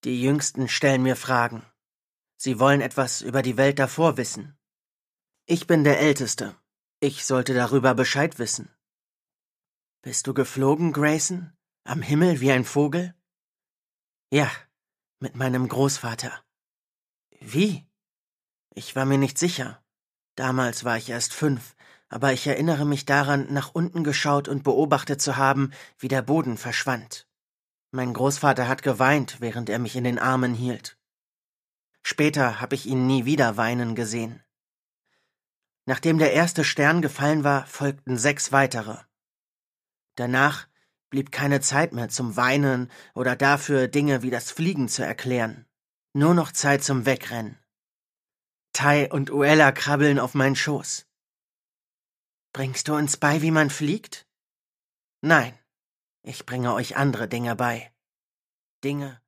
Die Jüngsten stellen mir Fragen. Sie wollen etwas über die Welt davor wissen. Ich bin der Älteste. Ich sollte darüber Bescheid wissen. Bist du geflogen, Grayson? Am Himmel wie ein Vogel? Ja, mit meinem Großvater. Wie? Ich war mir nicht sicher. Damals war ich erst 5, aber ich erinnere mich daran, nach unten geschaut und beobachtet zu haben, wie der Boden verschwand. Mein Großvater hat geweint, während er mich in den Armen hielt. Später habe ich ihn nie wieder weinen gesehen. Nachdem der erste Stern gefallen war, folgten 6 weitere. Danach blieb keine Zeit mehr zum Weinen oder dafür, Dinge wie das Fliegen zu erklären. Nur noch Zeit zum Wegrennen. Tai und Uella krabbeln auf meinen Schoß. Bringst du uns bei, wie man fliegt? Nein, ich bringe euch andere Dinge bei. Dinge,